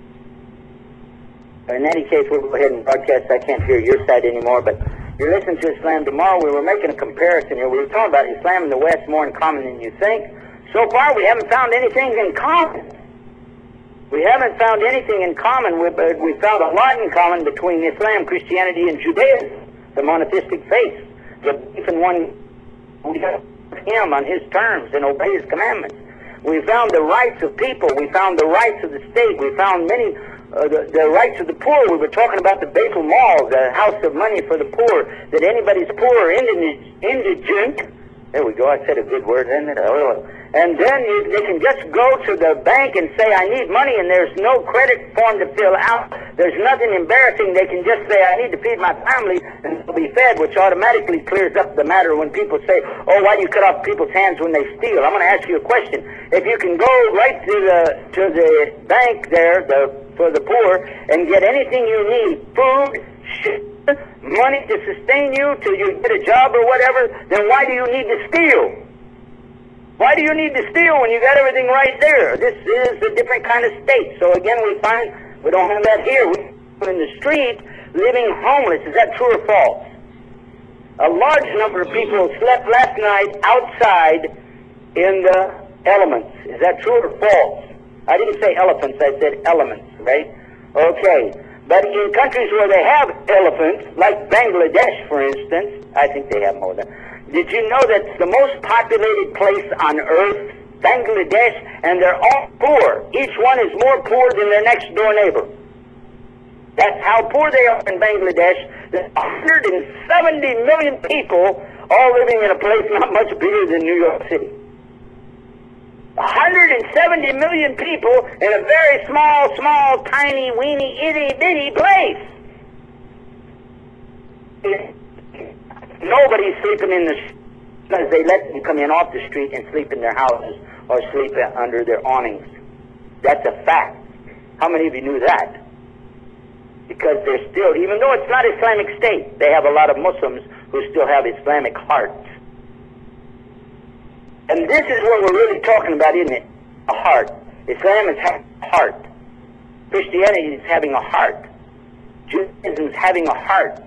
S1: In any case, we'll go ahead and broadcast. I can't hear your side anymore, but you're listening to Islam Tomorrow. We were making a comparison here. We were talking about Islam in the West more in common than you think. So far, we haven't found anything in common. We haven't found anything in common. We found a lot in common between Islam, Christianity, and Judaism, the monotheistic faith. The belief in one, we have him on his terms and obey his commandments. We found the rights of people. We found the rights of the state. We found many, the rights of the poor. We were talking about the Beitul Mal, the house of money for the poor, that anybody's poor or indigent, there we go, I said a good word, didn't it? And then they can just go to the bank and say, I need money, and there's no credit form to fill out. There's nothing embarrassing. They can just say, I need to feed my family, and they'll be fed, which automatically clears up the matter when people say, oh, why do you cut off people's hands when they steal? I'm going to ask you a question. If you can go right to the bank there for the poor and get anything you need, food, money to sustain you till you get a job or whatever, then why do you need to steal? Why do you need to steal when you got everything right there? This is a different kind of state. So again, we find we don't have that here. We're in the street living homeless. Is that true or false? A large number of people slept last night outside in the elements. Is that true or false? I didn't say elephants, I said elements, right? Okay. But in countries where they have elephants, like Bangladesh, for instance, I think they have more than. Did you know that's the most populated place on earth, Bangladesh, and they're all poor. Each one is more poor than their next door neighbor. That's how poor they are in Bangladesh. There's 170 million people all living in a place not much bigger than New York City. 170 million people in a very small, tiny, weeny, itty-bitty place. Nobody's sleeping in the street because they let them come in off the street and sleep in their houses or sleep under their awnings. That's a fact. How many of you knew that? Because they're still, even though it's not Islamic State, they have a lot of Muslims who still have Islamic hearts. And this is what we're really talking about, isn't it? A heart. Islam is having a heart. Christianity is having a heart. Judaism is having a heart.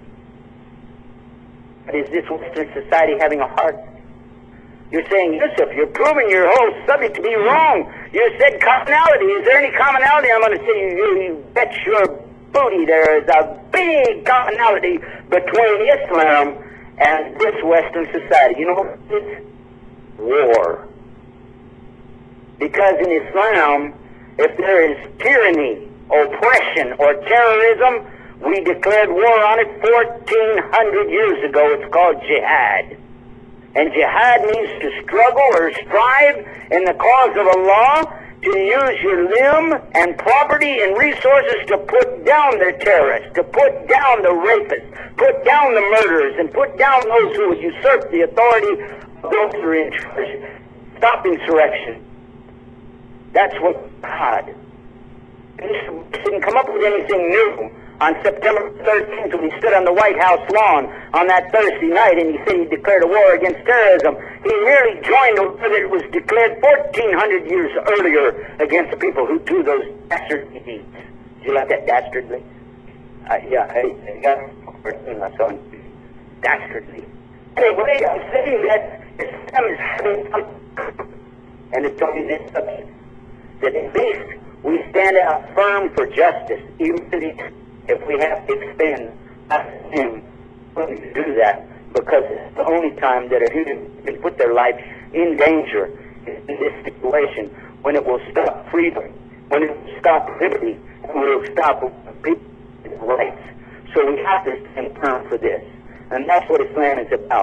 S1: But is this Western society having a heart? You're saying, Yusuf, you're proving your whole subject to be wrong. You said commonality. Is there any commonality? I'm going to say, you bet your booty there is a big commonality between Islam and this Western society. You know what it is? War. Because in Islam, if there is tyranny, oppression, or terrorism, we declared war on it 1,400 years ago. It's called jihad. And jihad means to struggle or strive in the cause of Allah, to use your limb and property and resources to put down the terrorists, to put down the rapists, put down the murderers, and put down those who would usurp the authority of those who are in charge. Stop insurrection. That's what God. He didn't come up with anything new. On September 13th, when he stood on the White House lawn on that Thursday night and he said he declared a war against terrorism, he merely joined a war that was declared 1,400 years earlier against the people who do those dastardly deeds. Did you like that dastardly? Yeah, I got my son. Dastardly. Anyway, I'm saying that Islam is having something, and it's only this subject, that at least we stand out firm for justice, even to the if we have to expend him to do that, because it's the only time that a human can put their life in danger in this situation, when it will stop freedom, when it will stop liberty, and when it will stop people's rights. So we have to stand firm for this. And that's what Islam is about.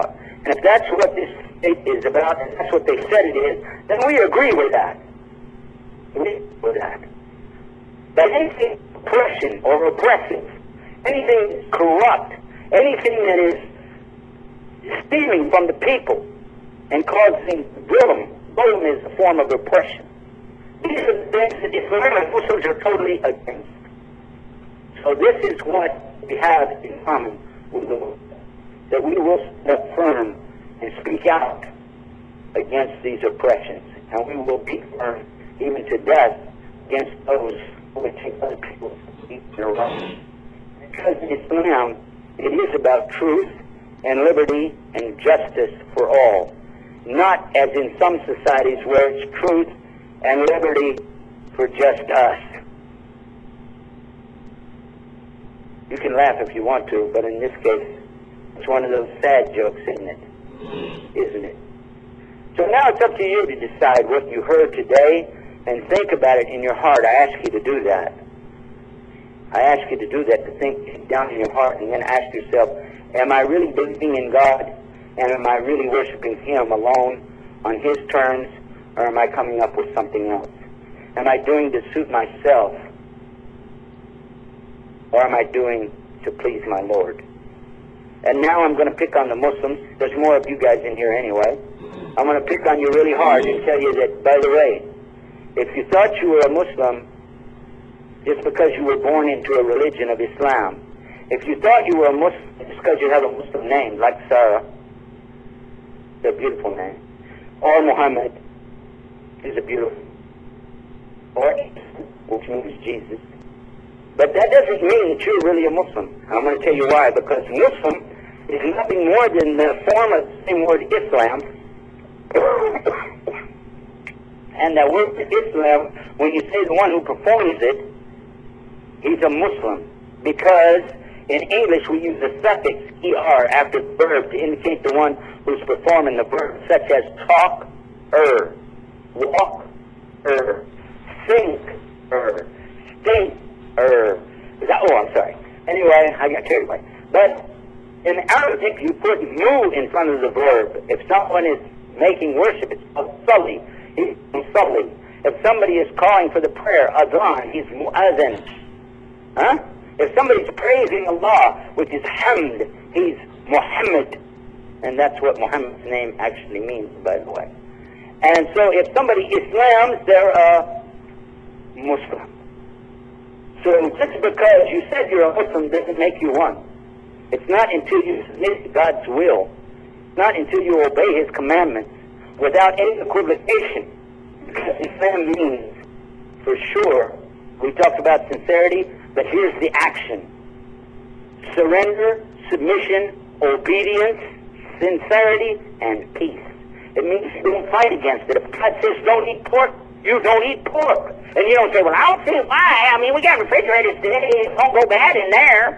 S1: And if that's what this state is about, and that's what they said it is, then we agree with that. We agree with that. But anything oppression or oppressive, anything corrupt, anything that is stealing from the people and causing bullying is a form of oppression. These are the things that Islam and Muslims are totally against. So this is what we have in common with the Muslims, that we will stand firm and speak out against these oppressions, and we will be firm even to death against those who would take other people's rights. Because in Islam, it is about truth and liberty and justice for all, not as in some societies where it's truth and liberty for just us. You can laugh if you want to, but in this case, it's one of those sad jokes, isn't it? Isn't it? So now it's up to you to decide what you heard today and think about it in your heart. I ask you to do that. I ask you to do that, to think down in your heart and then ask yourself, am I really believing in God? And am I really worshiping Him alone on His terms? Or am I coming up with something else? Am I doing to suit myself? Or am I doing to please my Lord? And now I'm going to pick on the Muslims. There's more of you guys in here anyway. I'm going to pick on you really hard and tell you that, by the way, if you thought you were a Muslim just because you were born into a religion of Islam, if you thought you were a Muslim just because you have a Muslim name, like Sarah, it's a beautiful name, or Muhammad is a beautiful, or which means Jesus, but that doesn't mean that you're really a Muslim. I'm going to tell you why. Because Muslim is nothing more than the form of the same word Islam. And that word Islam, when you say the one who performs it, he's a Muslim. Because in English we use the suffix er after the verb to indicate the one who's performing the verb, such as talk, walk, think, stink, oh, I'm sorry. Anyway, I got carried away. But in Arabic, you put mu in front of the verb. If someone is making worship, it's called sulli. He's musalli. If somebody is calling for the prayer, adhan, he's mu'adhan. Huh? If somebody's praising Allah, which is hamd, he's Muhammad. And that's what Muhammad's name actually means, by the way. And so if somebody Islams, they're a Muslim. So just because you said you're a Muslim doesn't make you one. It's not until you submit to God's will, not until you obey His commandments without any equivocation. Because Islam means, for sure, we talked about sincerity, but here's the action. Surrender, submission, obedience, sincerity, and peace. It means you don't fight against it. If God says don't eat pork, you don't eat pork. And you don't say, well, I don't see why. I mean, we got refrigerators today. It won't go bad in there.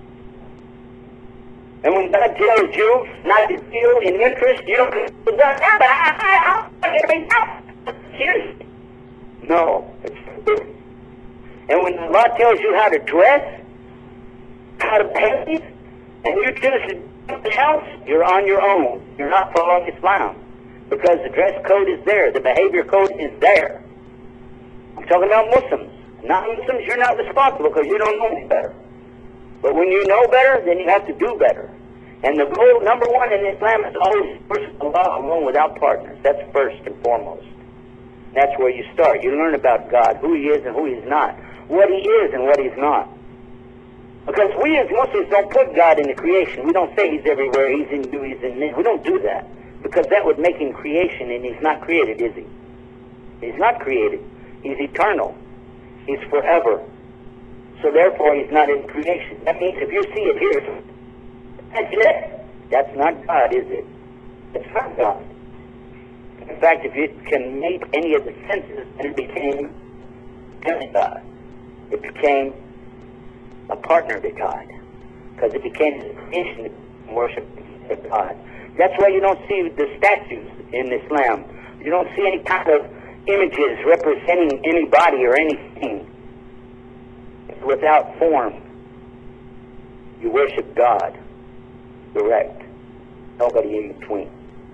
S1: And when God tells you not to feel in interest, you don't say, but I'll get everything out. Seriously. No. And when Allah tells you how to dress, how to behave, and you choose to do something else, you're on your own. You're not following Islam. Because the dress code is there. The behavior code is there. I'm talking about Muslims. Non-Muslims, you're not responsible because you don't know any better. But when you know better, then you have to do better. And the goal, number one in Islam, is always worship Allah alone without partners. That's first and foremost. That's where you start. You learn about God, who He is and who He's not, what He is and what He's not. Because we as Muslims don't put God in the creation. We don't say He's everywhere, He's in you, He's in me. We don't do that. Because that would make Him creation, and He's not created, is He? He's not created. He's eternal. He's forever. So therefore, He's not in creation. That means if you see it here, that's it. That's not God, is it? It's not God. In fact, if it can make any of the senses, then it became God. It became a partner to God. Because it became an instant worship of God. That's why you don't see the statues in Islam. You don't see any kind of images representing anybody or anything. It's without form. You worship God direct. nobody in between.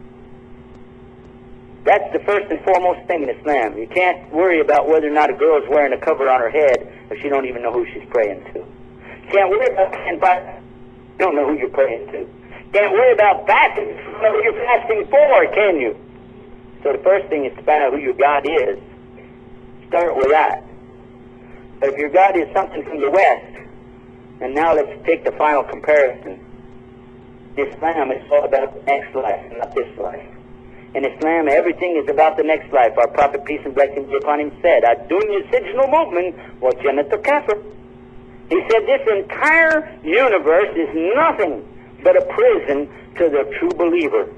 S1: That's the first and foremost thing in Islam. You can't worry about whether or not a girl is wearing a cover on her head if she don't even know who she's praying to. You can't worry about you don't know who you're praying to. You can't worry about fasting. You don't know who you're fasting for, can you? So the first thing is to find out who your God is. Start with that. But if your God is something from the West, and now let's take the final comparison. Islam is all about the next life, not this life. In Islam, everything is about the next life. Our Prophet, peace and blessings be upon him, said, Ad-dunya sijnul mu'min wa jannatul kafir. He said this entire universe is nothing but a prison to the true believer.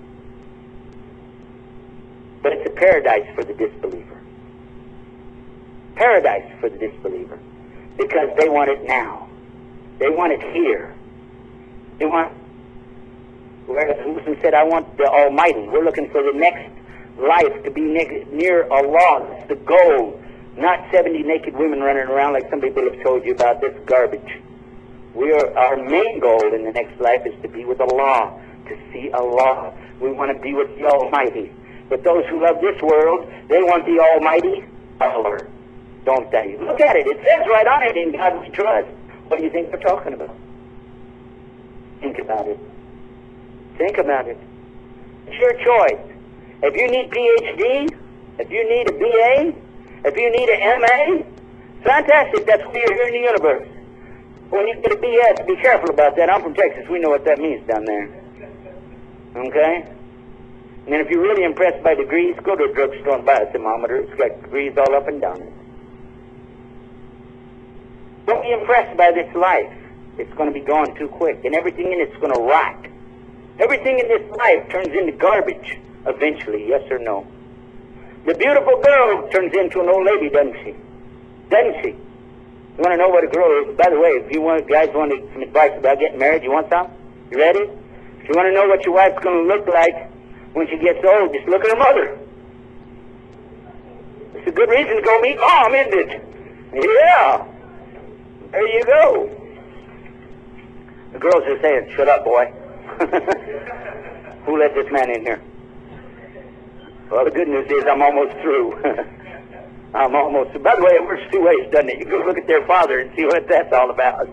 S1: But it's a paradise for the disbeliever. Paradise for the disbeliever. Because they want it now. They want it here. They want... Whereas the Muslim said, I want the Almighty. We're looking for the next life to be near Allah. That's the goal. Not 70 naked women running around like some people have told you about. This garbage. Our main goal in the next life is to be with Allah, to see Allah. We want to be with the Almighty. But those who love this world, they want the Almighty Allah. Don't they? Look at it. It says right on it, in God we trust. What do you think they're talking about? Think about it. Think about it. It's your choice. If you need PhD, if you need a BA, if you need an MA, fantastic. That's why you're here in the universe. When you get a BS, be careful about that. I'm from Texas. We know what that means down there. Okay? And then if you're really impressed by degrees, go to a drugstore and buy a thermometer. It's got degrees all up and down it. Don't be impressed by this life. It's going to be gone too quick. And everything in it's going to rot. Everything in this life turns into garbage eventually, yes or no? The beautiful girl turns into an old lady, doesn't she? Doesn't she? You want to know what a girl is? By the way, if you guys want some advice about getting married, you want some? You ready? If you want to know what your wife's going to look like when she gets old, just look at her mother. It's a good reason to go meet Mom, isn't it? Yeah. There you go. The girls are saying, shut up, boy. Who let this man in here? Well, the good news is I'm almost through. I'm almost through. By the way, it works two ways, doesn't it? You go look at their father and see what that's all about.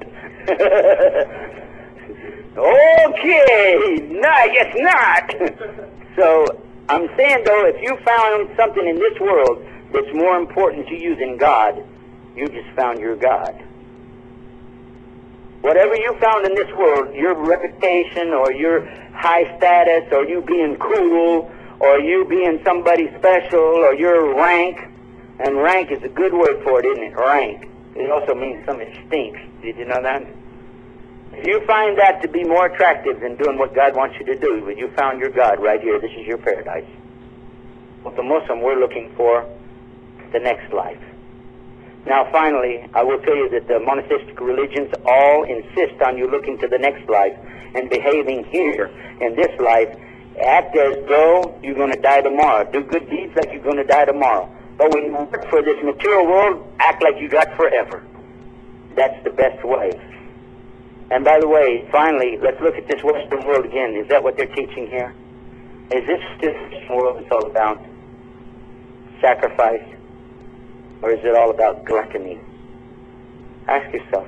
S1: Okay, no, I guess not. So, I'm saying, though, if you found something in this world that's more important to you than God, you just found your God. Whatever you found in this world, your reputation or your high status or you being cool or you being somebody special or your rank, and rank is a good word for it, isn't it? Rank. It also means something stinks. Did you know that? If you find that to be more attractive than doing what God wants you to do, you found your God right here. This is your paradise. With the Muslim, we're looking for the next life. Now, finally, I will tell you that the monotheistic religions all insist on you looking to the next life and behaving here in this life. Act as though you're going to die tomorrow. Do good deeds like you're going to die tomorrow. But when you work for this material world, act like you got forever. That's the best way. And by the way, finally, let's look at this Western world again. Is that what they're teaching here? Is this the world it's all about? Sacrifice? Or is it all about gluttony? Ask yourself.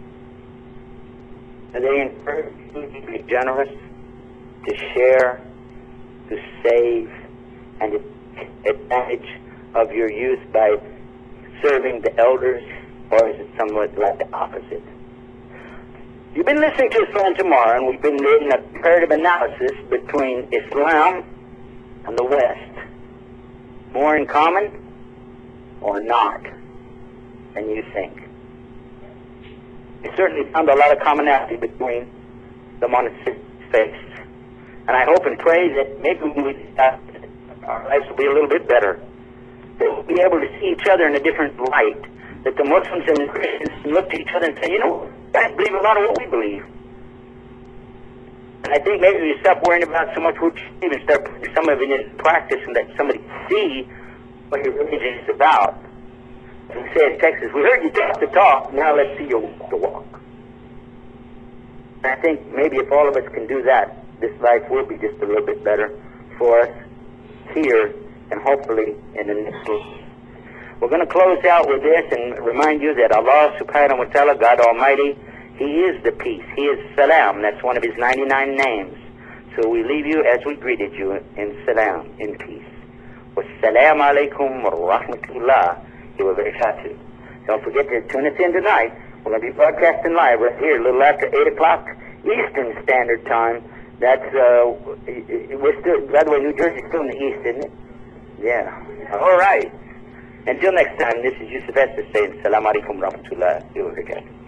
S1: Are they encouraging you to be generous, to share, to save, and to take advantage of your youth by serving the elders? Or is it somewhat like the opposite? You've been listening to Islam Tomorrow, and we've been doing a comparative analysis between Islam and the West. More in common or not than you think. We certainly found a lot of commonality between the monotheistic faiths. And I hope and pray that maybe our lives will be a little bit better. That we'll be able to see each other in a different light. That the Muslims and the Christians can look to each other and say, you know, I believe a lot of what we believe. And I think maybe we stop worrying about so much what you believe and start putting some of it in practice and let somebody see what your religion is about. As we say in Texas, we heard you talk the talk, now let's see you walk the walk. And I think maybe if all of us can do that, this life will be just a little bit better for us here and hopefully in the next life. We're going to close out with this and remind you that Allah subhanahu wa ta'ala, God Almighty, He is the peace. He is Salam. That's one of His 99 names. So we leave you as we greeted you in Salam, in peace. Wassalamu alaikum wa rahmatullah wa barakatuh. Don't forget to tune us in tonight. We're going to be broadcasting live right here a little after 8 o'clock Eastern Standard Time. That's, we're still, by the way, New Jersey's still in the East, isn't it? Yeah. All right. Until next time, this is Yusuf Estes saying Assalamu alaikum wa rahmatullahi wa barakatuh.